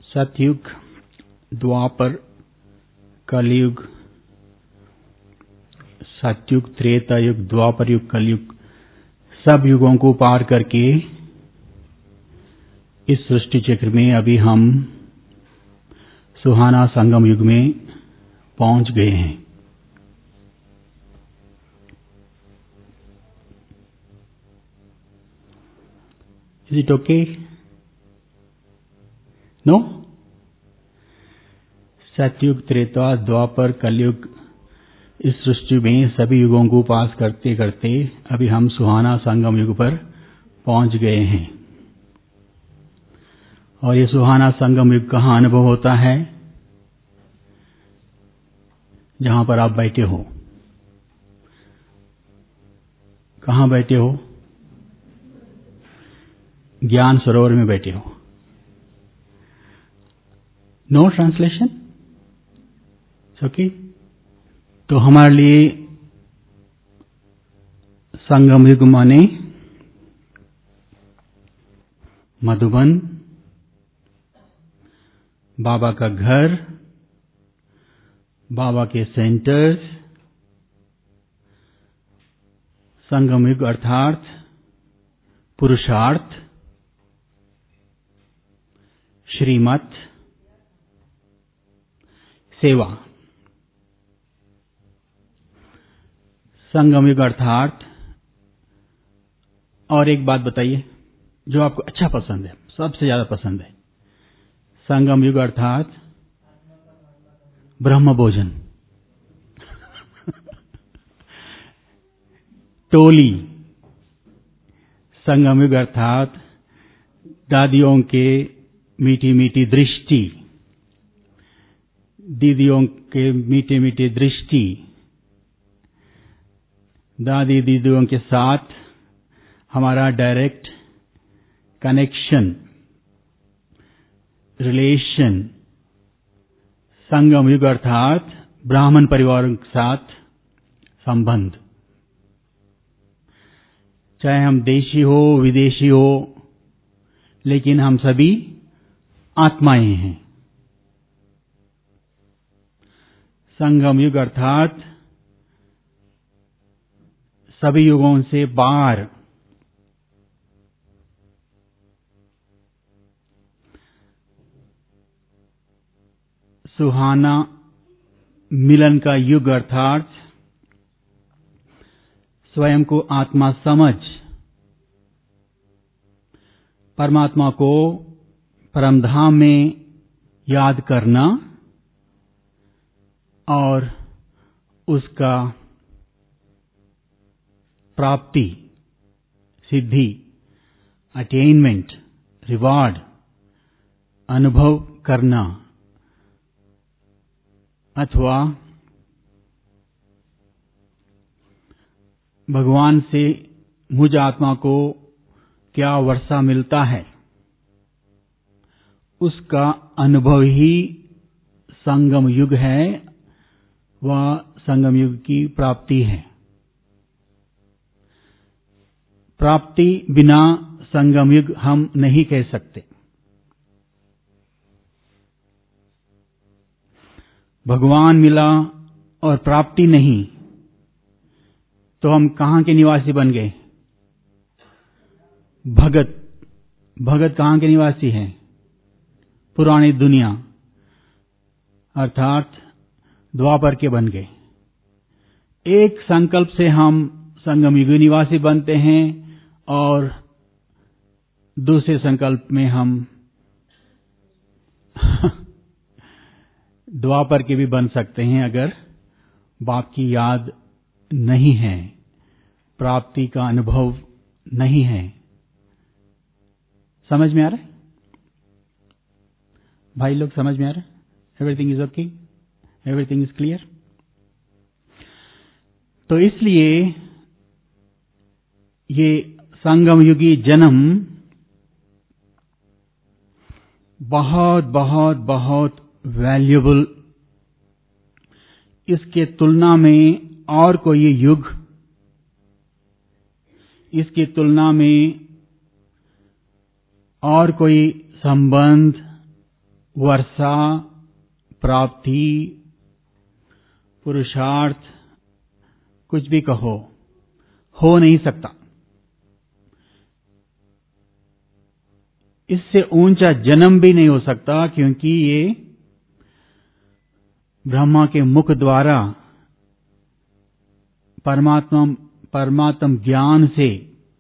सतयुग, द्वापर, कलयुग, सतयुग, त्रेता युग, द्वापर युग, कलयुग, सब युगों को पार करके इस सृष्टि चक्र में अभी हम सुहाना संगम युग में पहुंच गए हैं। Is it okay? No? सतयुग, त्रेता, द्वापर, कलयुग, इस सृष्टि में सभी युगों को पास करते करते अभी हम सुहाना संगम युग पर पहुंच गए हैं। और ये सुहाना संगम युग कहाँ अनुभव होता है? जहां पर आप बैठे हो। कहां बैठे हो? ज्ञान सरोवर में बैठे हो। No translation? ओके। तो हमारे लिए संगम युग माने मधुबन, बाबा का घर, बाबा के सेंटर्स, संगम युग अर्थात पुरुषार्थ, श्रीमत, सेवा। संगम युग अर्थात, और एक बात बताइए जो आपको अच्छा पसंद है, सबसे ज्यादा पसंद है। संगम युग अर्थात ब्रह्म भोजन। टोली। संगम युग अर्थात दादियों के मीठी मीठी दृष्टि, दीदियों के मीठे मीठे दृष्टि, दादी दीदियों के साथ हमारा डायरेक्ट कनेक्शन, रिलेशन। संगम युग अर्थात ब्राह्मण परिवारों के साथ संबंध। चाहे हम देशी हो विदेशी हो, लेकिन हम सभी आत्माएं हैं। संगम युग अर्थात सभी युगों से बाहर, सुहाना मिलन का युग अर्थात स्वयं को आत्मा समझ, परमात्मा को परमधाम में याद करना और उसका प्राप्ति, सिद्धि, अटेनमेंट, रिवार्ड अनुभव करना, अथवा भगवान से मुझ आत्मा को क्या वर्षा मिलता है, उसका अनुभव ही संगम युग है, वह संगम युग की प्राप्ति है। प्राप्ति बिना संगम युग हम नहीं कह सकते। भगवान मिला और प्राप्ति नहीं, तो हम कहां के निवासी बन गए? भगत। भगत कहां के निवासी हैं? पुरानी दुनिया अर्थात द्वापर के बन गए। एक संकल्प से हम संगम युग निवासी बनते हैं और दूसरे संकल्प में हम द्वापर के भी बन सकते हैं अगर बाप की याद नहीं है, प्राप्ति का अनुभव नहीं है। समझ में आ रहा है भाई लोग? समझ में आ रहा है? Everything is okay? Everything is clear? तो इसलिए ये संगम युगी जन्म बहुत बहुत बहुत वैल्यूएबल, इसके तुलना में और कोई युग, इसकी तुलना में और कोई संबंध वर्षा, प्राप्ति, पुरुषार्थ, कुछ भी कहो, हो नहीं सकता। इससे ऊंचा जन्म भी नहीं हो सकता, क्योंकि ये ब्रह्मा के मुख द्वारा परमात्म ज्ञान से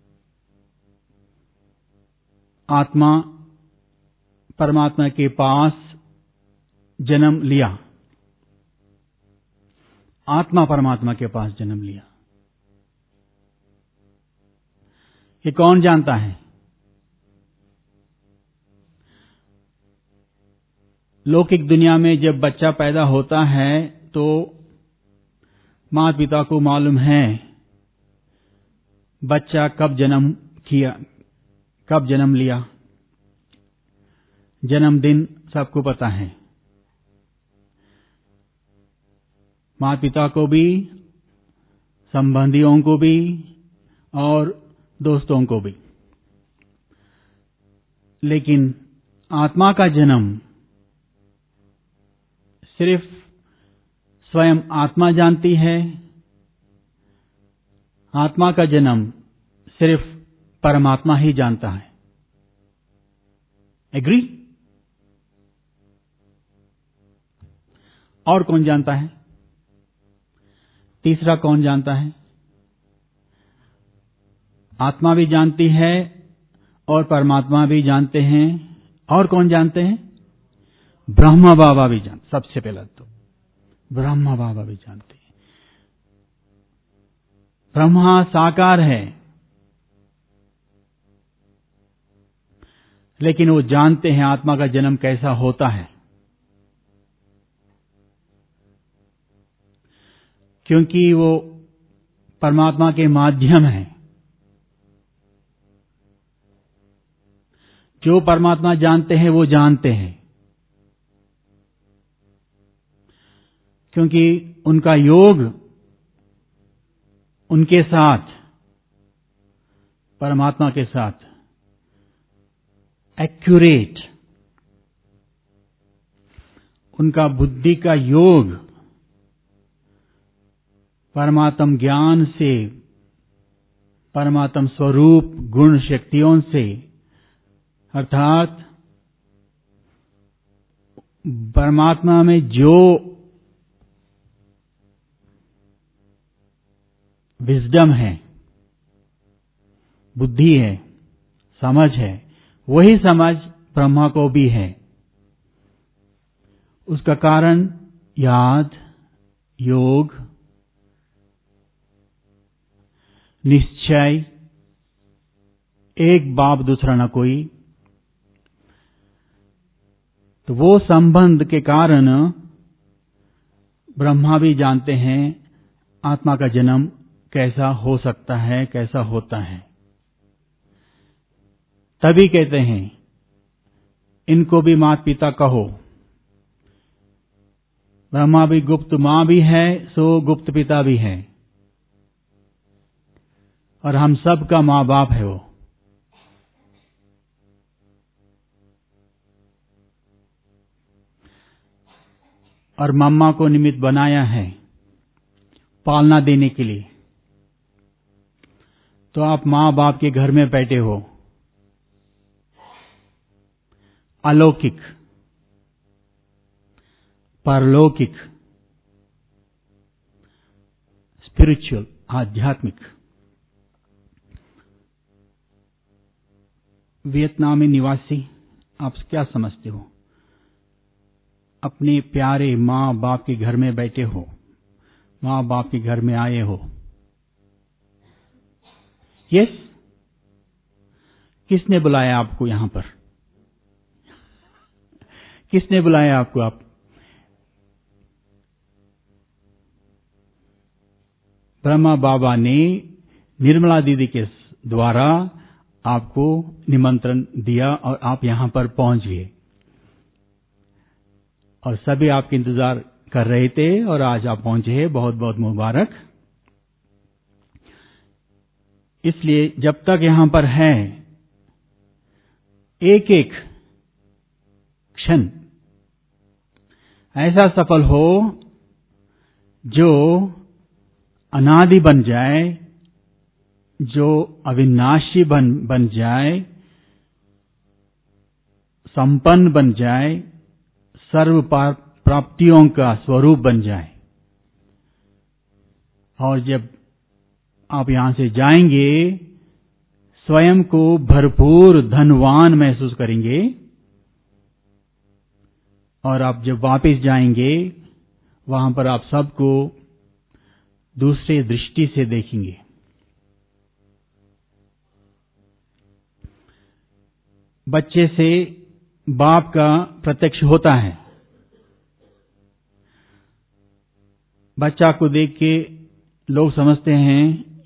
आत्मा परमात्मा के पास जन्म लिया, आत्मा परमात्मा के पास जन्म लिया। ये कौन जानता है? लौकिक दुनिया में जब बच्चा पैदा होता है तो माता पिता को मालूम है बच्चा कब जन्म किया, कब जन्म लिया, जन्मदिन सबको पता है। माता पिता को भी, संबंधियों को भी और दोस्तों को भी। लेकिन आत्मा का जन्म सिर्फ स्वयं आत्मा जानती है। आत्मा का जन्म सिर्फ परमात्मा ही जानता है। एग्री? और कौन जानता है? तीसरा कौन जानता है? आत्मा भी जानती है और परमात्मा भी जानते हैं। और कौन जानते हैं? ब्रह्मा बाबा भी जानते। सबसे पहला तो ब्रह्मा बाबा भी जानते हैं। ब्रह्मा साकार है, लेकिन वो जानते हैं आत्मा का जन्म कैसा होता है, क्योंकि वो परमात्मा के माध्यम है। जो परमात्मा जानते हैं वो जानते हैं, क्योंकि उनका योग उनके साथ, परमात्मा के साथ एक्यूरेट, उनका बुद्धि का योग परमात्म ज्ञान से, परमात्म स्वरूप गुण शक्तियों से, अर्थात परमात्मा में जो विजडम है, बुद्धि है, समझ है, वही समझ ब्रह्मा को भी है। उसका कारण याद, योग, निश्चय, एक बाप दूसरा न कोई। तो वो संबंध के कारण ब्रह्मा भी जानते हैं आत्मा का जन्म कैसा हो सकता है, कैसा होता है। तभी कहते हैं इनको भी माता पिता कहो। ब्रह्मा भी गुप्त मां भी है, सो गुप्त पिता भी है, और हम सब का मां बाप है वो। और मम्मा को निमित्त बनाया है पालना देने के लिए। तो आप मां बाप के घर में बैठे हो, अलौकिक, परलौकिक, स्पिरिचुअल, आध्यात्मिक। वियतनामी निवासी, आप क्या समझते हो? अपने प्यारे मां बाप के घर में बैठे हो, मां बाप के घर में आए हो। यस? किसने बुलाया आपको यहां पर? किसने बुलाया आपको? आप ब्रह्मा बाबा ने निर्मला दीदी के द्वारा आपको निमंत्रण दिया और आप यहां पर पहुंच गए, और सभी आपके इंतजार कर रहे थे और आज आप पहुंचे हैं। बहुत बहुत मुबारक। इसलिए जब तक यहां पर है, एक एक क्षण ऐसा सफल हो जो अनादि बन जाए, जो अविनाशी बन जाए, संपन्न बन जाए, सर्व प्राप्तियों का स्वरूप बन जाए। और जब आप यहां से जाएंगे स्वयं को भरपूर धनवान महसूस करेंगे, और आप जब वापस जाएंगे वहां पर आप सबको दूसरे दृष्टि से देखेंगे। बच्चे से बाप का प्रत्यक्ष होता है। बच्चा को देख के लोग समझते हैं,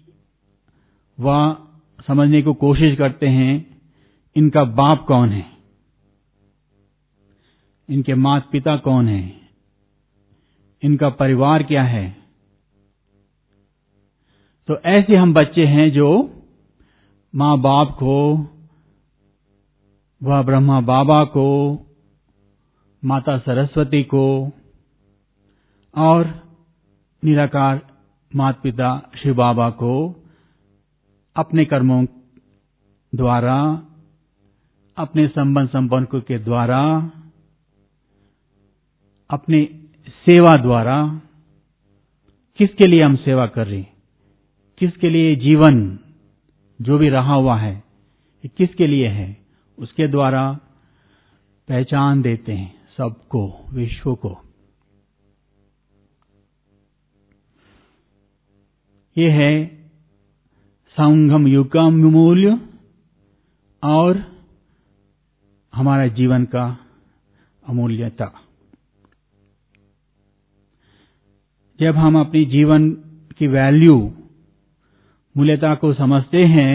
वह समझने को कोशिश करते हैं इनका बाप कौन है, इनके माता पिता कौन है, इनका परिवार क्या है। तो ऐसे हम बच्चे हैं जो माँ बाप को, वह ब्रह्मा बाबा को, माता सरस्वती को और निराकार माता पिता शिव बाबा को अपने कर्मों द्वारा, अपने संबंध संपर्क के द्वारा, अपने सेवा द्वारा, किसके लिए हम सेवा कर रहे हैं, किसके लिए जीवन जो भी रहा हुआ है किसके लिए है, उसके द्वारा पहचान देते हैं सबको, विश्व को। ये है संगम युग का मूल्य और हमारा जीवन का अमूल्यता। जब हम अपनी जीवन की वैल्यू, मूल्यता को समझते हैं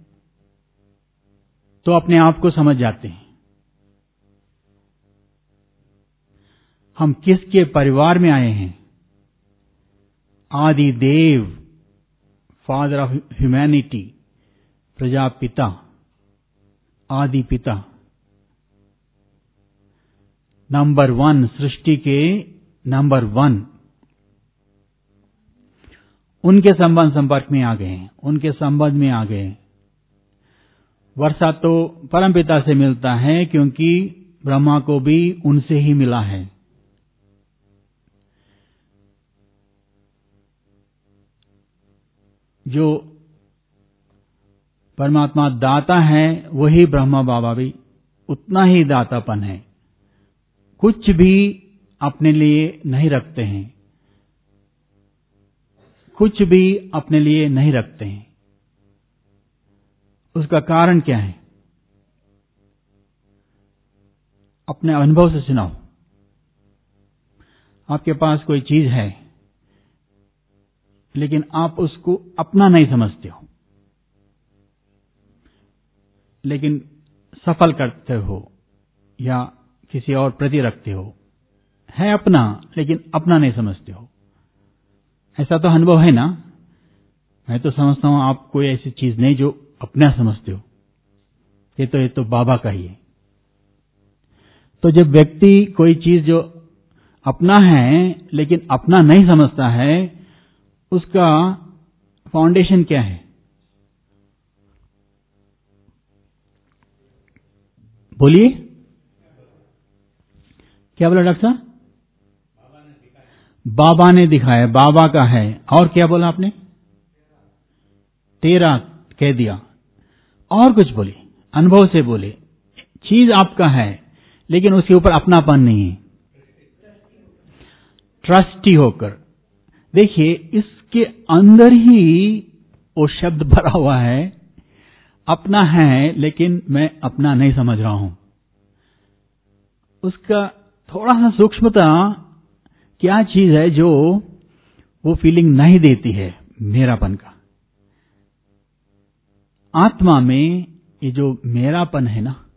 तो अपने आप को समझ जाते हैं। हम किसके परिवार में आए हैं? आदि देव, फादर ऑफ ह्यूमैनिटी, प्रजापिता, आदि पिता, नंबर 1, सृष्टि के नंबर 1, उनके संबंध संपर्क में आ गए हैं, उनके संबंध में आ गए। वर्षा तो परमपिता से मिलता है क्योंकि ब्रह्मा को भी उनसे ही मिला है। जो परमात्मा दाता है वही ब्रह्मा बाबा भी उतना ही दातापन है। कुछ भी अपने लिए नहीं रखते हैं, कुछ भी अपने लिए नहीं रखते हैं। उसका कारण क्या है? अपने अनुभव से सुनाओ। आपके पास कोई चीज है लेकिन आप उसको अपना नहीं समझते हो, लेकिन सफल करते हो या किसी और प्रति रखते हो, है अपना लेकिन अपना नहीं समझते हो। ऐसा तो अनुभव है ना? मैं तो समझता हूं आप कोई ऐसी चीज नहीं जो अपना समझते हो, ये तो बाबा का ही है। तो जब व्यक्ति कोई चीज जो अपना है लेकिन अपना नहीं समझता है, उसका फाउंडेशन क्या है? बोलिए, क्या बोला डॉक्टर साहब? बाबा ने दिखाया, बाबा का है। और क्या बोला आपने? तेरा कह दिया। और कुछ बोले, अनुभव से बोले। चीज आपका है लेकिन उसके ऊपर अपनापन नहीं है, ट्रस्टी होकर। देखिए, इसके अंदर ही वो शब्द भरा हुआ है, अपना है लेकिन मैं अपना नहीं समझ रहा हूं। उसका थोड़ा सा सूक्ष्मता, क्या चीज है जो वो फीलिंग नहीं देती है मेरापन का। आत्मा में ये जो मेरापन है ना,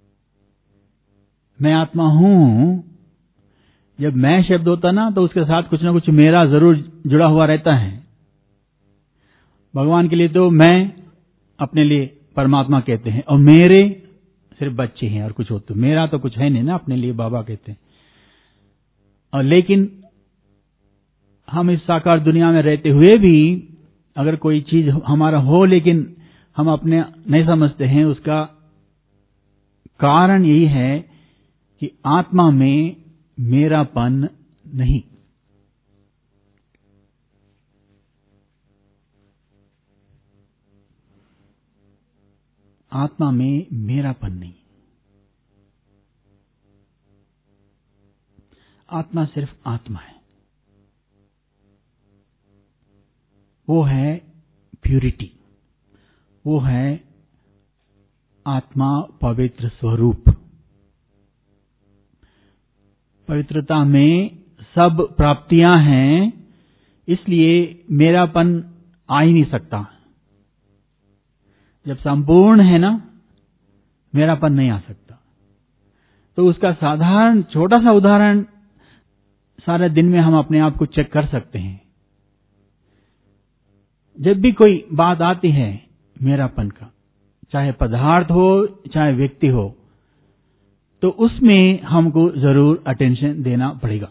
मैं आत्मा हूं, जब मैं शब्द होता ना तो उसके साथ कुछ ना कुछ मेरा जरूर जुड़ा हुआ रहता है। भगवान के लिए तो मैं अपने लिए परमात्मा कहते हैं और मेरे सिर्फ बच्चे हैं और कुछ हो, तो मेरा तो कुछ है नहीं ना, अपने लिए बाबा कहते हैं। और लेकिन हम इस साकार दुनिया में रहते हुए भी अगर कोई चीज हमारा हो लेकिन हम अपने नहीं समझते हैं, उसका कारण यही है कि आत्मा में मेरापन नहीं। आत्मा में मेरापन नहीं। आत्मा सिर्फ आत्मा है, वो है प्यूरिटी, वो है आत्मा पवित्र स्वरूप। पवित्रता में सब प्राप्तियां हैं, इसलिए मेरापन आ ही नहीं सकता। जब संपूर्ण है ना, मेरापन नहीं आ सकता। तो उसका साधारण छोटा सा उदाहरण सारे दिन में हम अपने आप को चेक कर सकते हैं। जब भी कोई बात आती है मेरापन का, चाहे पदार्थ हो चाहे व्यक्ति हो, तो उसमें हमको जरूर अटेंशन देना पड़ेगा।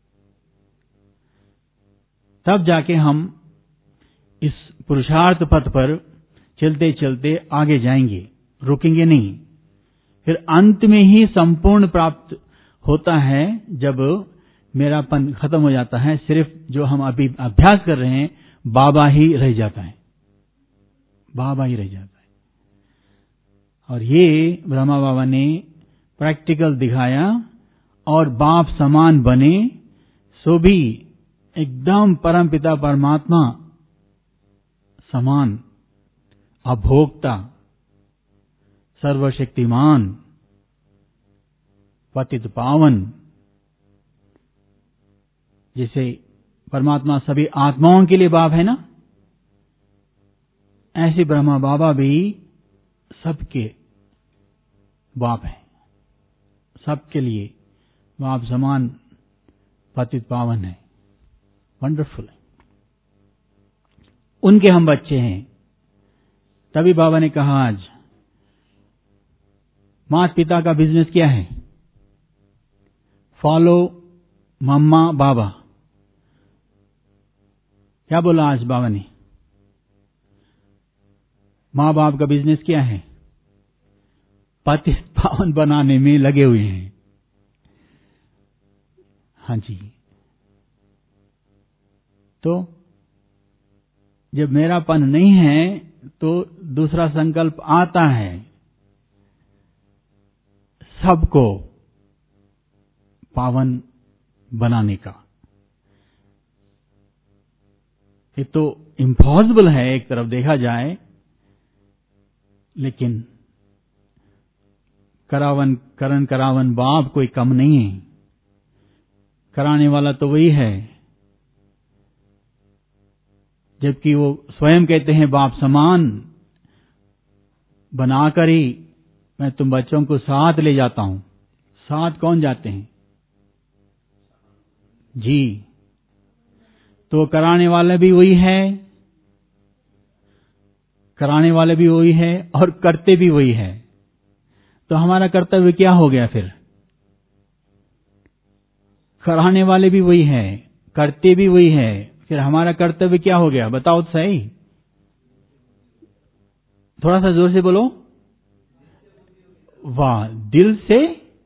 तब जाके हम इस पुरुषार्थ पथ पर चलते चलते आगे जाएंगे, रुकेंगे नहीं। फिर अंत में ही संपूर्ण प्राप्त होता है, जब मेरापन खत्म हो जाता है। सिर्फ जो हम अभी अभ्यास कर रहे हैं, बाबा ही रह जाता है, बाबा ही रह जाता है। और ये ब्रह्मा बाबा ने प्रैक्टिकल दिखाया, और बाप समान बने, सो भी एकदम परमपिता परमात्मा समान, अभोक्ता, सर्वशक्तिमान, पतित पावन। जैसे परमात्मा सभी आत्माओं के लिए बाप है ना, ऐसे ब्रह्मा बाबा भी सबके बाप है, सबके लिए बाप समान पतित पावन है। वंडरफुल है। उनके हम बच्चे हैं। तभी बाबा ने कहा, आज माता पिता का बिजनेस क्या है? फॉलो मम्मा बाबा। क्या बोला आज बाबा ने? माँ बाप का बिजनेस क्या है? पतित पावन बनाने में लगे हुए हैं। हाँ जी। तो जब मेरापन नहीं है तो दूसरा संकल्प आता है, सबको पावन बनाने का। ये तो इम्पॉसिबल है एक तरफ देखा जाए, लेकिन करण करावन बाप कोई कम नहीं है, कराने वाला तो वही है। जबकि वो स्वयं कहते हैं बाप समान बनाकर ही मैं तुम बच्चों को साथ ले जाता हूं। साथ कौन जाते हैं जी? तो कराने वाले भी वही है, कराने वाले भी वही है और करते भी वही है। तो हमारा कर्तव्य क्या हो गया फिर? कराने वाले भी वही है, करते भी वही है, फिर हमारा कर्तव्य क्या हो गया? बताओ तो सही। थोड़ा सा जोर से बोलो। वाह, दिल से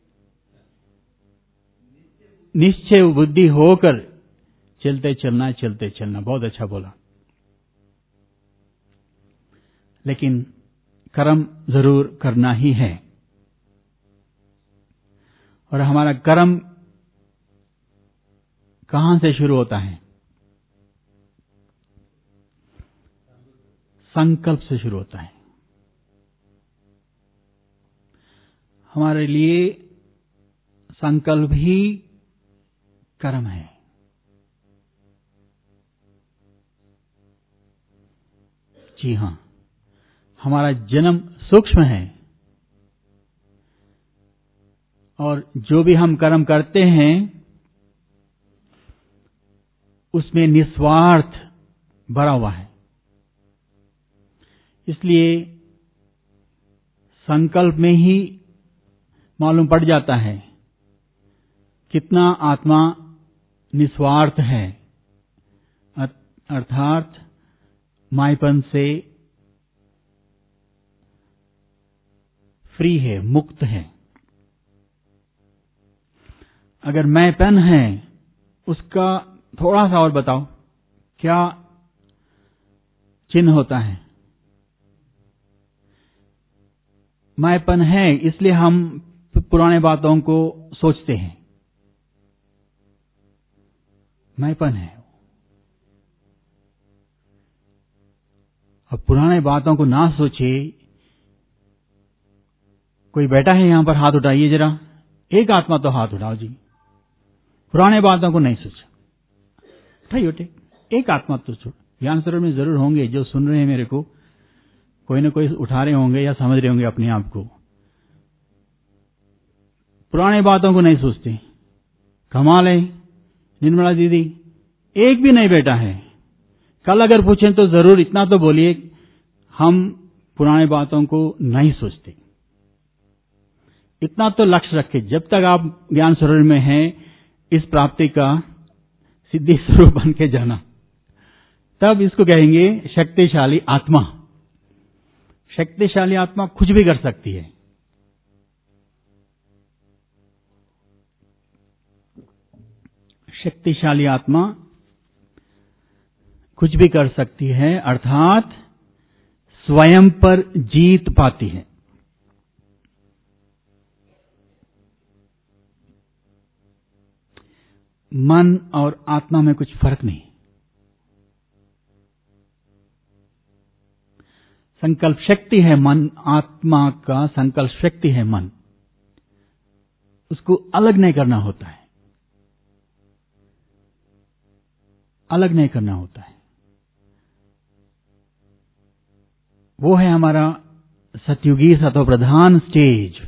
निश्चय बुद्धि होकर चलते चलना, चलते चलना। बहुत अच्छा बोला। लेकिन कर्म जरूर करना ही है। और हमारा कर्म कहां से शुरू होता है? संकल्प से शुरू होता है। हमारे लिए संकल्प ही कर्म है। जी हां, हमारा जन्म सूक्ष्म है, और जो भी हम कर्म करते हैं उसमें निस्वार्थ भरा हुआ है। इसलिए संकल्प में ही मालूम पड़ जाता है कितना आत्मा निस्वार्थ है, अर्थात मायपन से फ्री है, मुक्त है। अगर मैंपन है, उसका थोड़ा सा और बताओ, क्या चिन्ह होता है? मैंपन है, इसलिए हम पुराने बातों को सोचते हैं। मैंपन है। अब पुराने बातों को ना सोचे। कोई बैठा है यहां पर, हाथ उठाइए जरा। एक आत्मा तो हाथ उठाओ जी। पुराने बातों को नहीं सोचा। उठाइए उठे, एक आत्मा तो छोड़। ज्ञान सरोवर में जरूर होंगे जो सुन रहे हैं मेरे को, कोई ना कोई उठा रहे होंगे या समझ रहे होंगे अपने आप को। पुराने बातों को नहीं सोचते। कमाल है निर्मला दीदी, एक भी नहीं बैठा है। कल अगर पूछें तो जरूर इतना तो बोलिए, हम पुराने बातों को नहीं सोचते। इतना तो लक्ष्य रखें, जब तक आप ज्ञान सरोवर में हैं, इस प्राप्ति का सिद्धि स्वरूप बन के जाना, तब इसको कहेंगे शक्तिशाली आत्मा। शक्तिशाली आत्मा कुछ भी कर सकती है। शक्तिशाली आत्मा कुछ भी कर सकती है, अर्थात स्वयं पर जीत पाती है। मन और आत्मा में कुछ फर्क नहीं। संकल्प शक्ति है मन, आत्मा का संकल्प शक्ति है मन। उसको अलग नहीं करना होता है, अलग नहीं करना होता है। वो है हमारा सतयुगी सतोप्रधान स्टेज।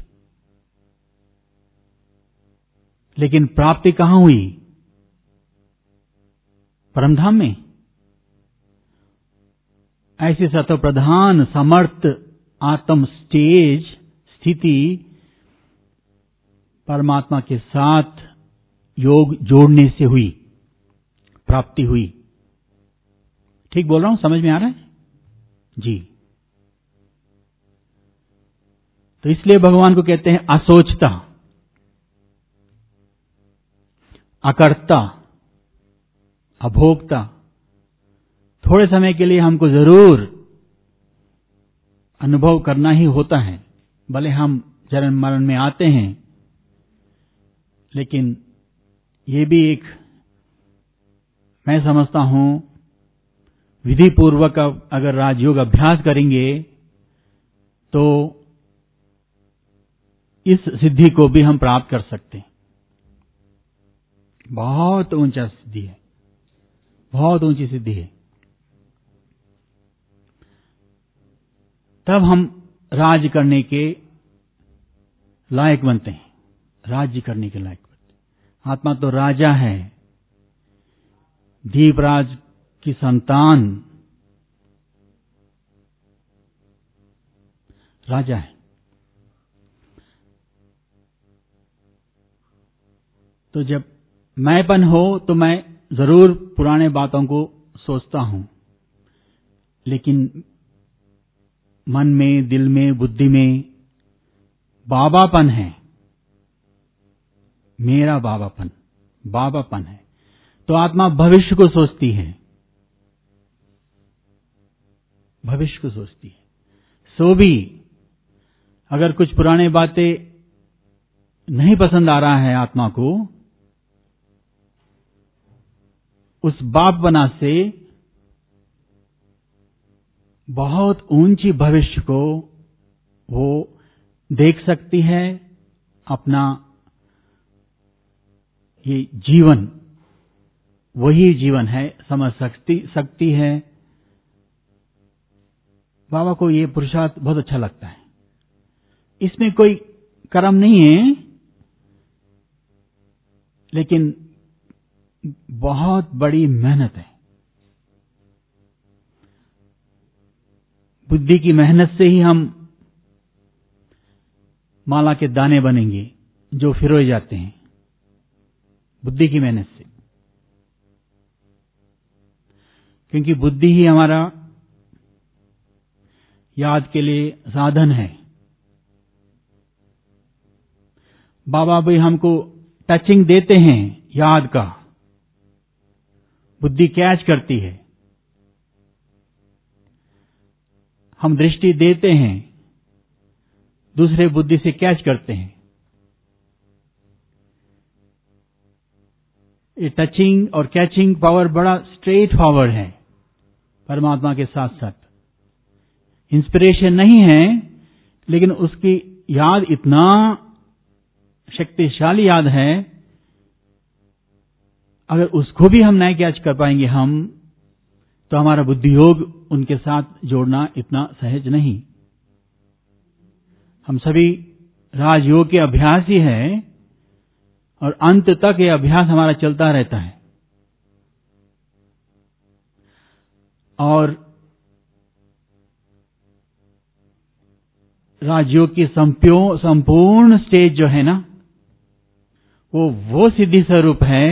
लेकिन प्राप्ति कहां हुई? परमधाम में। ऐसी सतोप्रधान समर्थ आत्म स्टेज स्थिति परमात्मा के साथ योग जोड़ने से हुई, प्राप्ति हुई। ठीक बोल रहा हूं? समझ में आ रहा है जी? तो इसलिए भगवान को कहते हैं असोचता, अकर्ता, अभोक्ता। थोड़े समय के लिए हमको जरूर अनुभव करना ही होता है, भले हम जन्म मरण में आते हैं, लेकिन ये भी एक, मैं समझता हूं, विधि पूर्वक अगर राजयोग अभ्यास करेंगे तो इस सिद्धि को भी हम प्राप्त कर सकते हैं। बहुत ऊंचा सिद्धि है, बहुत ऊंची सिद्धि है। तब हम राज करने के लायक बनते हैं, राज्य करने के लायक बनते हैं। आत्मा तो राजा है, दीपराज की संतान राजा है। तो जब मैंपन हो तो मैं जरूर पुराने बातों को सोचता हूं, लेकिन मन में, दिल में, बुद्धि में बाबापन है, मेरा बाबापन है। तो आत्मा भविष्य को सोचती है, भविष्य को सोचती है। सो भी अगर कुछ पुराने बातें नहीं पसंद आ रहा है आत्मा को, उस बापपना से बहुत ऊंची भविष्य को वो देख सकती है। अपना ये जीवन वही जीवन है, समझ सकती है। बाबा को ये पुरुषार्थ बहुत अच्छा लगता है। इसमें कोई कर्म नहीं है, लेकिन बहुत बड़ी मेहनत है। बुद्धि की मेहनत से ही हम माला के दाने बनेंगे जो फिरोए जाते हैं, बुद्धि की मेहनत से। क्योंकि बुद्धि ही हमारा याद के लिए साधन है। बाबा भी हमको टचिंग देते हैं याद का, बुद्धि कैच करती है। हम दृष्टि देते हैं, दूसरे बुद्धि से कैच करते हैं। ये टचिंग और कैचिंग पावर बड़ा स्ट्रेट फॉरवर्ड है परमात्मा के साथ साथ। इंस्पिरेशन नहीं है, लेकिन उसकी याद इतना शक्तिशाली याद है, अगर उसको भी हम नहीं कैच कर पाएंगे हम, तो हमारा बुद्धि योग उनके साथ जोड़ना इतना सहज नहीं। हम सभी राजयोग के अभ्यासी हैं और अंत तक ये अभ्यास हमारा चलता रहता है। और राजयोग की संपूर्ण स्टेज जो है ना, वो सिद्धि स्वरूप है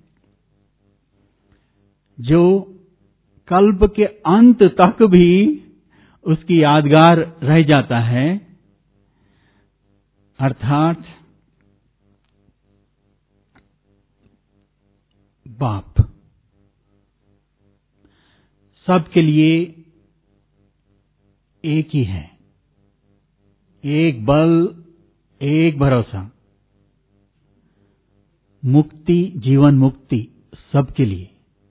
जो कल्प के अंत तक भी उसकी यादगार रह जाता है। अर्थात बाप सबके लिए एक ही है, एक बल, एक भरोसा, मुक्ति, जीवन मुक्ति सबके लिए।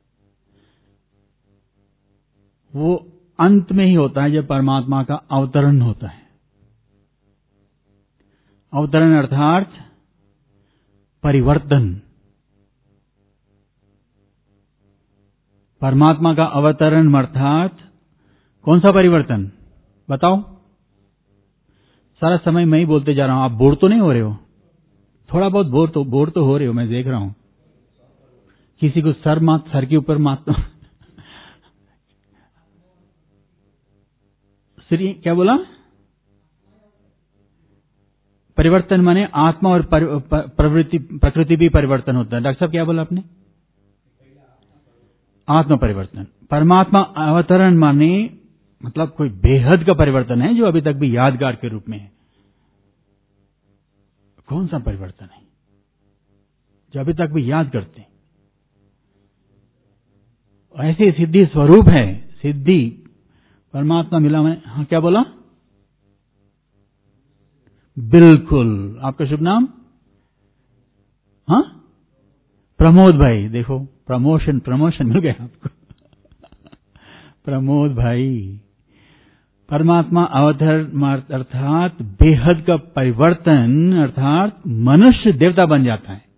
वो अंत में ही होता है जब परमात्मा का अवतरण होता है। अवतरण अर्थात परिवर्तन। परमात्मा का अवतरण अर्थात कौन सा परिवर्तन बताओ? सारा समय मैं ही बोलते जा रहा हूं, आप बोर तो नहीं हो रहे हो? थोड़ा बहुत बोर तो हो रहे हो, मैं देख रहा हूं। किसी को सर के ऊपर मात क्या बोला? परिवर्तन माने आत्मा और प्रकृति भी परिवर्तन होता है। डॉक्टर साहब क्या बोला आपने? आत्मा परिवर्तन। परमात्मा अवतरण माने मतलब कोई बेहद का परिवर्तन है जो अभी तक भी यादगार के रूप में है। कौन सा परिवर्तन है जो अभी तक भी याद करते हैं? ऐसे सिद्धि स्वरूप है। सिद्धि परमात्मा मिला मैंने। हाँ, क्या बोला? बिल्कुल। आपका शुभ नाम? हाँ, प्रमोद भाई। देखो, प्रमोशन मिल गया आपको। प्रमोद भाई। परमात्मा अवतरण अर्थात बेहद का परिवर्तन, अर्थात मनुष्य देवता बन जाता है।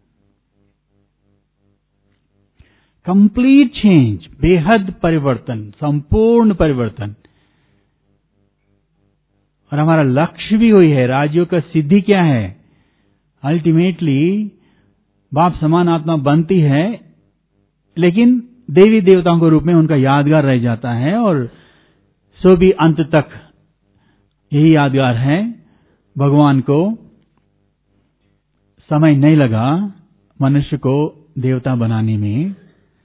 कंप्लीट चेंज, बेहद परिवर्तन, संपूर्ण परिवर्तन। और हमारा लक्ष्य भी वही है। राजयोग का सिद्धि क्या है? अल्टीमेटली बाप समान आत्मा बनती है, लेकिन देवी देवताओं के रूप में उनका यादगार रह जाता है। और सो भी अंत तक यही यादगार है। भगवान को समय नहीं लगा मनुष्य को देवता बनाने में।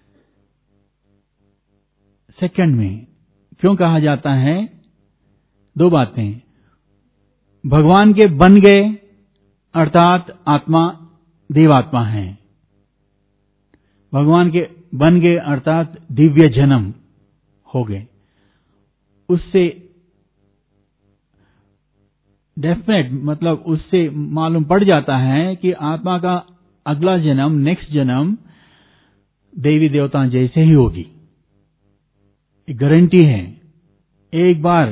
सेकंड में क्यों कहा जाता है? दो बातें। भगवान के बन गए अर्थात आत्मा देवात्मा है। भगवान के बन गए अर्थात दिव्य जन्म हो गए। उससे डेफिनेट मतलब उससे मालूम पड़ जाता है कि आत्मा का अगला जन्म, नेक्स्ट जन्म देवी देवता जैसे ही होगी। गारंटी है। एक बार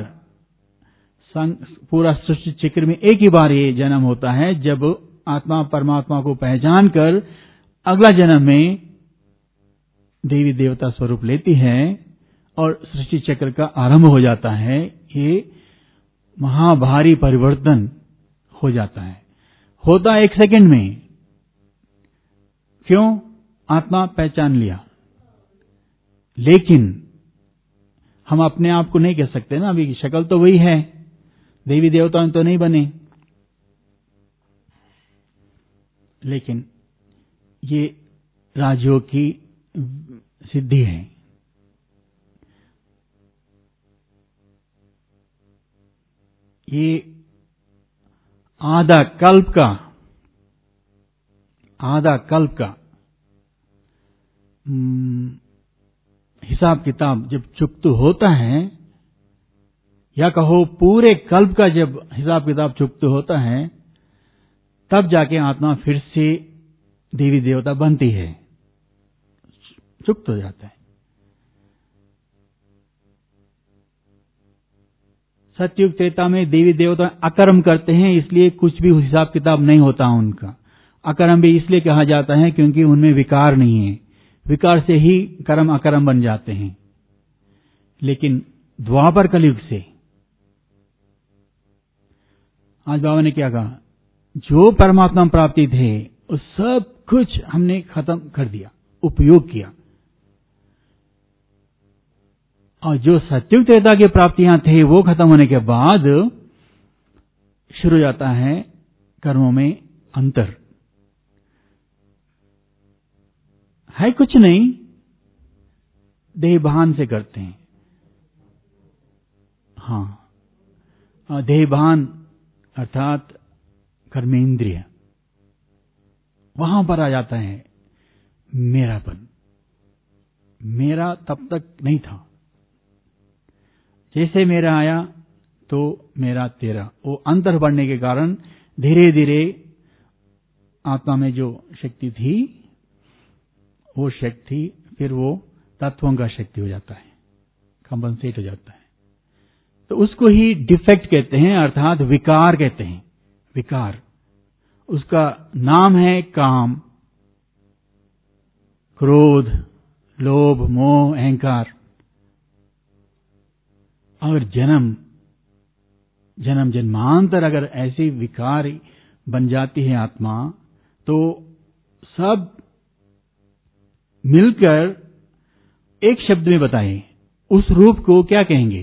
पूरा सृष्टि चक्र में एक ही बार ये जन्म होता है जब आत्मा परमात्मा को पहचान कर अगला जन्म में देवी देवता स्वरूप लेती है और सृष्टि चक्र का आरंभ हो जाता है। ये महाभारी परिवर्तन हो जाता है। होता है 1 सेकंड में। क्यों? आत्मा पहचान लिया। लेकिन हम अपने आप को नहीं कह सकते ना, अभी शक्ल तो वही है, देवी देवता तो नहीं बने। लेकिन ये राजयोग की सिद्धि है। ये आधा कल्प का हिसाब किताब जब चुकता होता है, या कहो पूरे कल्प का जब हिसाब किताब चुकता होता है, तब जाके आत्मा फिर से देवी देवता बनती है, चुक्त हो जाता है। सतयुग त्रेता में देवी देवता अकर्म करते हैं, इसलिए कुछ भी हिसाब किताब नहीं होता उनका। अकर्म भी इसलिए कहा जाता है क्योंकि उनमें विकार नहीं है, विकार से ही कर्म अकर्म बन जाते हैं। लेकिन द्वापर कलयुग से आज बाबा ने क्या कहा, जो परमात्मा प्राप्ति थे उस सब कुछ हमने खत्म कर दिया, उपयोग किया, और जो सतयुग त्रेता की प्राप्तियां थे वो खत्म होने के बाद शुरू हो जाता है कर्मों में अंतर। है कुछ नहीं, देहभान से करते हैं। हाँ, देहभान अर्थात कर्मेंद्रिय, वहां पर आ जाता है मेरापन। मेरा तब तक नहीं था, जैसे मेरा आया तो मेरा तेरा, वो अंतर बढ़ने के कारण धीरे धीरे आत्मा में जो शक्ति थी वो शक्ति फिर वो तत्वों का शक्ति हो जाता है, कंपनसेट हो जाता है। तो उसको ही डिफेक्ट कहते हैं, अर्थात विकार कहते हैं। विकार, उसका नाम है काम, क्रोध, लोभ, मोह, अहंकार। और जन्मांतर अगर ऐसी विकार बन जाती है आत्मा, तो सब मिलकर एक शब्द में बताएं उस रूप को क्या कहेंगे।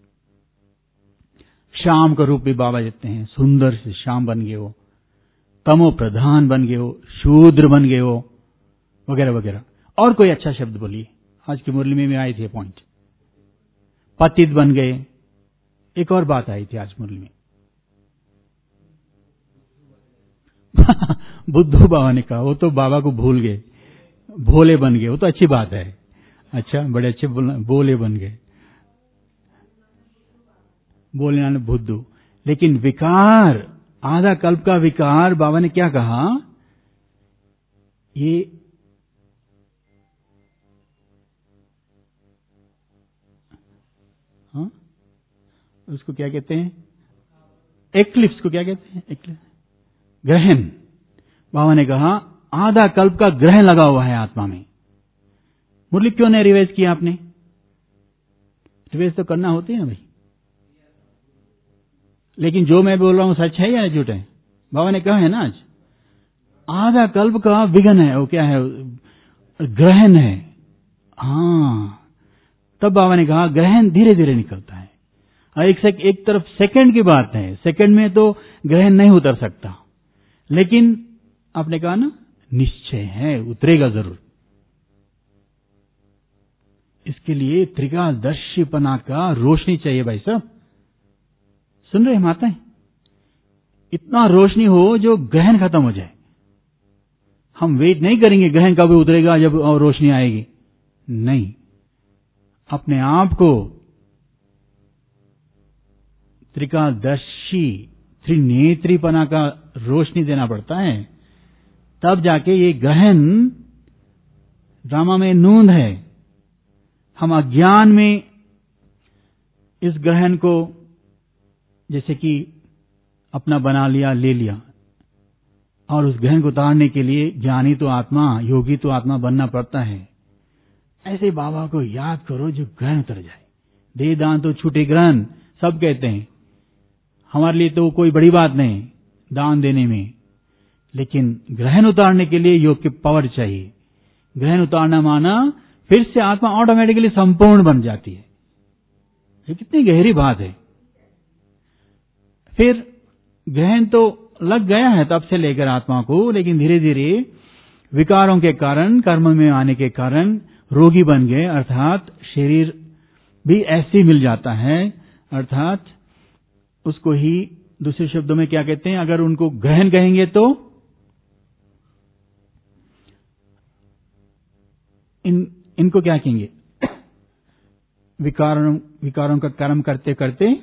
शाम का रूप भी बाबा देते हैं, सुंदर से शाम बन गए हो, तमो प्रधान बन गए हो, शूद्र बन गए हो, वगैरह वगैरह। और कोई अच्छा शब्द बोलिए, आज की मुरली में आए थे पॉइंट। पतित बन गए, एक और बात आई थी आज मुरली में। बुद्धू बाबा ने कहा, वो तो बाबा को भूल गए, भोले बन गए, वो तो अच्छी बात है। अच्छा, बड़े अच्छे बोले बन गए, बोले ना बुद्धू। लेकिन विकार, आधा कल्प का विकार, बाबा ने क्या कहा, ये हाँ, उसको क्या कहते हैं, एक्लिप्स को क्या कहते हैं, एक्लिप्स, ग्रहण। बाबा ने कहा आधा कल्प का ग्रहण लगा हुआ है आत्मा में। मुरली क्यों नहीं रिवाइज किया आपने? रिवाइज तो करना होती है ना भाई। लेकिन जो मैं बोल रहा हूं सच है या झूठ है? बाबा ने कहा है ना आज आधा कल्प का विघ्न है, वो क्या है, ग्रहण है। हाँ, तब बाबा ने कहा ग्रहण धीरे धीरे निकलता है। एक तरफ सेकंड की बात है, सेकंड में तो ग्रहण नहीं उतर सकता, लेकिन आपने कहा ना निश्चय है, उतरेगा जरूर। इसके लिए त्रिकालदर्शीपना का रोशनी चाहिए भाई साहब। सुन रहे माताएं, इतना रोशनी हो जो ग्रहण खत्म हो जाए। हम वेट नहीं करेंगे ग्रहण कब उतरेगा जब और रोशनी आएगी, नहीं, अपने आप को त्रिकालदर्शी त्रिनेत्रीपना का रोशनी देना पड़ता है, तब जाके ये ग्रहण ड्रामा में नूंद है। हम अज्ञान में इस ग्रहण को जैसे कि अपना बना लिया, ले लिया, और उस ग्रहण को उतारने के लिए ज्ञानी तो आत्मा, योगी तो आत्मा बनना पड़ता है। ऐसे बाबा को याद करो जो ग्रहण उतर जाए। दे दान तो छूटे ग्रहण, सब कहते हैं, हमारे लिए तो कोई बड़ी बात नहीं दान देने में, लेकिन ग्रहण उतारने के लिए योग की पावर चाहिए। ग्रहण उतारना माना फिर से आत्मा ऑटोमेटिकली संपूर्ण बन जाती है। ये कितनी गहरी बात है। फिर ग्रहण तो लग गया है तब से लेकर आत्मा को, लेकिन धीरे धीरे विकारों के कारण, कर्म में आने के कारण रोगी बन गए, अर्थात शरीर भी ऐसे मिल जाता है, अर्थात उसको ही दूसरे शब्दों में क्या कहते हैं, अगर उनको ग्रहण कहेंगे तो इनको क्या कहेंगे, विकारों का कर्म करते करते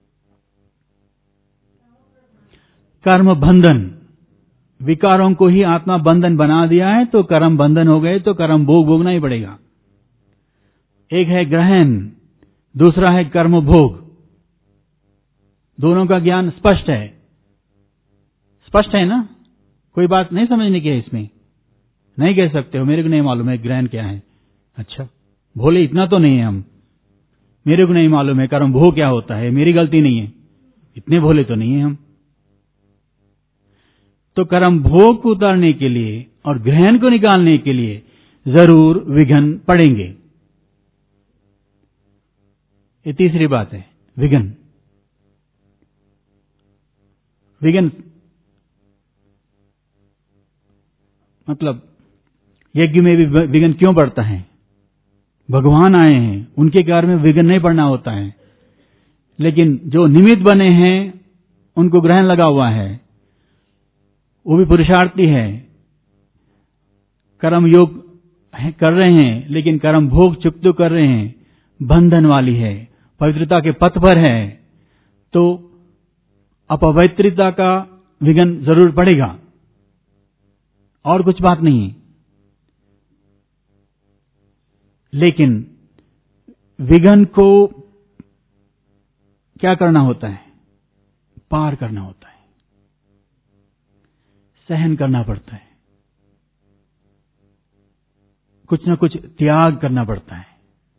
कर्म बंधन, विकारों को ही आत्मा बंधन बना दिया है तो कर्म बंधन हो गए, तो कर्म भोगना ही पड़ेगा। एक है ग्रहण, दूसरा है कर्म भोग। दोनों का ज्ञान स्पष्ट है, स्पष्ट है ना, कोई बात नहीं समझने की है इसमें। नहीं कह सकते हो मेरे को नहीं मालूम है ग्रहण क्या है। अच्छा भोले इतना तो नहीं है हम, मेरे को नहीं मालूम है कर्म भोग क्या होता है, मेरी गलती नहीं है, इतने भोले तो नहीं है हम। तो कर्म भोग को उतारने के लिए और ग्रहण को निकालने के लिए जरूर विघ्न पड़ेंगे। ये तीसरी बात है, विघ्न। विघ्न मतलब यज्ञ में भी विघ्न क्यों पड़ता है? भगवान आए हैं, उनके कार्य में विघ्न नहीं पड़ना होता है, लेकिन जो निमित्त बने हैं उनको ग्रहण लगा हुआ है, वो भी पुरुषार्थी है, कर्म योग कर रहे हैं, लेकिन कर्म भोग चुप कर रहे हैं, बंधन वाली है, पवित्रता के पथ पर है, तो अपवित्रता का विघ्न जरूर पड़ेगा, और कुछ बात नहीं। लेकिन विघ्न को क्या करना होता है? पार करना होता है, सहन करना पड़ता है, कुछ न कुछ त्याग करना पड़ता है।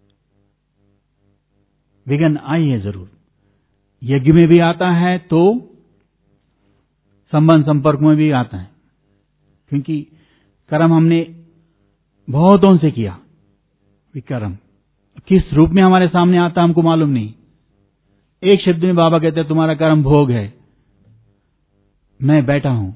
विघ्न आई है जरूर, यज्ञ में भी आता है तो संबंध संपर्क में भी आता है, क्योंकि कर्म हमने बहुतों से किया। विकर्म किस रूप में हमारे सामने आता हमको मालूम नहीं। एक शब्द में बाबा कहते हैं तुम्हारा कर्म भोग है, मैं बैठा हूं,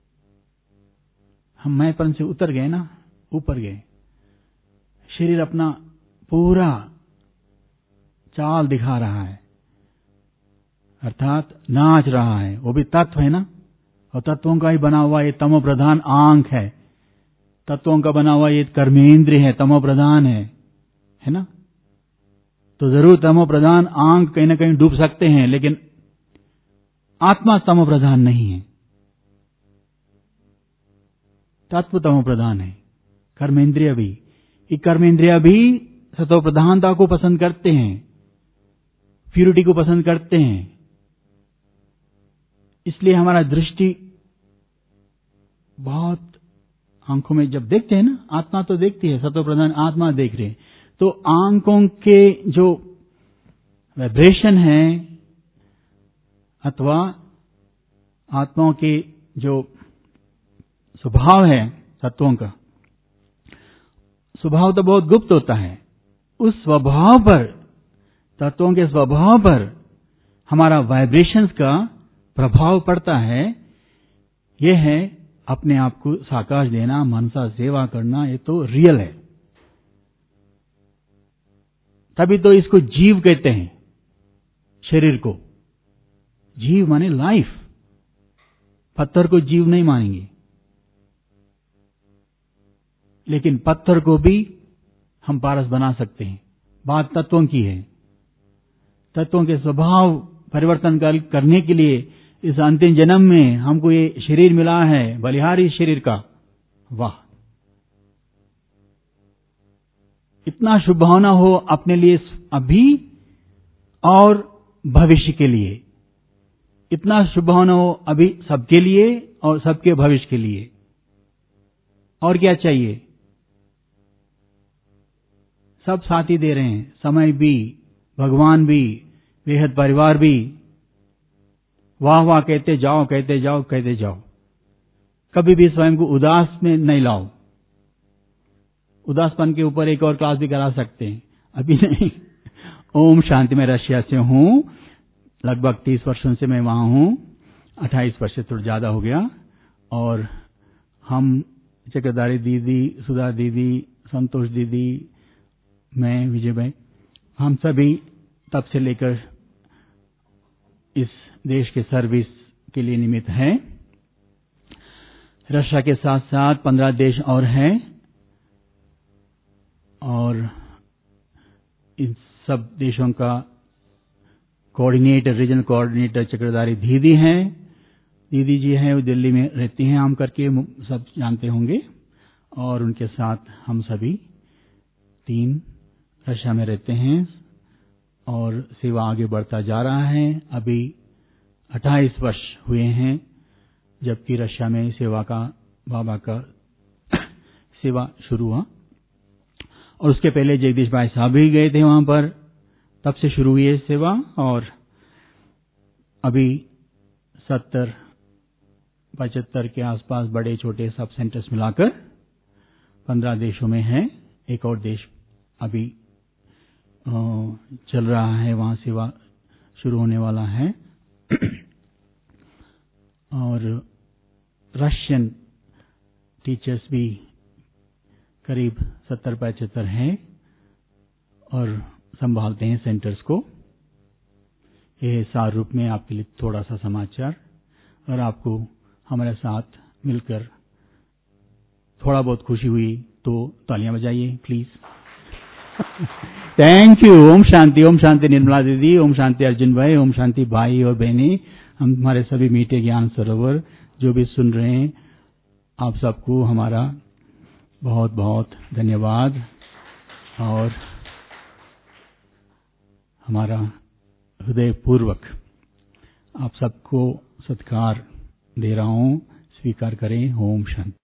हम मैंपन से उतर गए ना, ऊपर गए, शरीर अपना पूरा चाल दिखा रहा है, अर्थात नाच रहा है, वो भी तत्व है ना, और तत्वों का ही बना हुआ ये तमो प्रधान आंख है, तत्वों का बना हुआ ये कर्मेंद्रिय है, तमो प्रधान है ना। तो जरूर तमो प्रधान आंख कहीं ना कहीं डूब सकते हैं, लेकिन आत्मा तमो प्रधान नहीं है, तत्व तमो प्रधान है। कर्मेंद्रिय भी, ये कर्मेंद्रिय भी सतो प्रधानता को पसंद करते हैं, प्यूरिटी को पसंद करते हैं, इसलिए हमारा दृष्टि बहुत आंखों में जब देखते हैं ना, आत्मा तो देखती है, सतो प्रधान आत्मा देख रहे हैं, तो आंखों के जो वाइब्रेशन है अथवा आत्माओं के जो स्वभाव है, तत्वों का स्वभाव तो बहुत गुप्त होता है, उस स्वभाव पर, तत्वों के स्वभाव पर हमारा वाइब्रेशंस का प्रभाव पड़ता है। यह है अपने आप को साकाश देना, मनसा सेवा करना, ये तो रियल है। तभी तो इसको जीव कहते हैं, शरीर को जीव माने लाइफ। पत्थर को जीव नहीं मानेंगे, लेकिन पत्थर को भी हम पारस बना सकते हैं। बात तत्वों की है, तत्वों के स्वभाव परिवर्तन करने के लिए इस अंतिम जन्म में हमको ये शरीर मिला है, बलिहारी शरीर का। वाह, इतना शुभ भावना हो अपने लिए अभी और भविष्य के लिए, इतना शुभ भावना हो अभी सबके लिए और सबके भविष्य के लिए। और क्या चाहिए? सब साथी दे रहे हैं, समय भी, भगवान भी, बेहद परिवार भी। वाह वाह कहते जाओ, कहते जाओ, कहते जाओ। कभी भी स्वयं को उदास में नहीं लाओ। उदासपन के ऊपर एक और क्लास भी करा सकते हैं, अभी नहीं। ओम शांति। मैं रशिया से हूं, लगभग 30 वर्षों से मैं वहां हूं, 28 वर्ष से थोड़ा ज्यादा हो गया। और हम चक्रधारी दीदी, सुधा दीदी, संतोष दीदी, मैं, विजय भाई, हम सभी तब से लेकर इस देश के सर्विस के लिए निमित्त हैं। रशिया के साथ साथ 15 देश और हैं और इन सब देशों का कोऑर्डिनेटर, रीजनल कोऑर्डिनेटर चक्रधारी दीदी हैं। दीदी जी हैं, वो दिल्ली में रहती हैं आम करके, सब जानते होंगे। और उनके साथ हम सभी 3 रशिया में रहते हैं और सेवा आगे बढ़ता जा रहा है। अभी 28 वर्ष हुए हैं जबकि रशिया में सेवा का, बाबा का सेवा शुरू हुआ। और उसके पहले जगदीश भाई साहब भी गए थे वहां पर, तब से शुरू हुई है सेवा। और अभी 70-75 के आसपास बड़े छोटे सब सेंटर्स मिलाकर 15 देशों में है। एक और देश अभी चल रहा है, वहां सेवा शुरू होने वाला है। और रशियन टीचर्स भी करीब 70-75 हैं और संभालते हैं सेंटर्स को। यह सार रूप में आपके लिए थोड़ा सा समाचार। और आपको हमारे साथ मिलकर थोड़ा बहुत खुशी हुई तो तालियां बजाइए प्लीज। Thank you. ओम शांति निर्मला दीदी, ओम शांति अर्जुन भाई, ओम शांति भाई और बहनी, हमारे सभी मीठे ज्ञान सरोवर जो भी सुन रहे हैं, आप सबको हमारा बहुत बहुत धन्यवाद और हमारा हृदयपूर्वक आप सबको सत्कार दे रहा हूं, स्वीकार करें। ओम शांति।